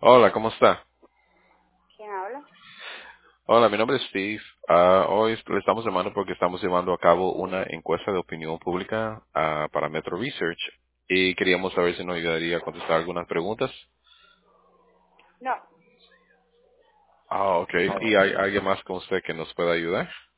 Hola, ¿cómo está? ¿Quién habla? Hola, mi nombre es Steve. Hoy le estamos llamando porque estamos llevando a cabo una encuesta de opinión pública para Metro Research y queríamos saber si nos ayudaría a contestar algunas preguntas. No, Ok. ¿Y hay alguien más con usted que nos pueda ayudar?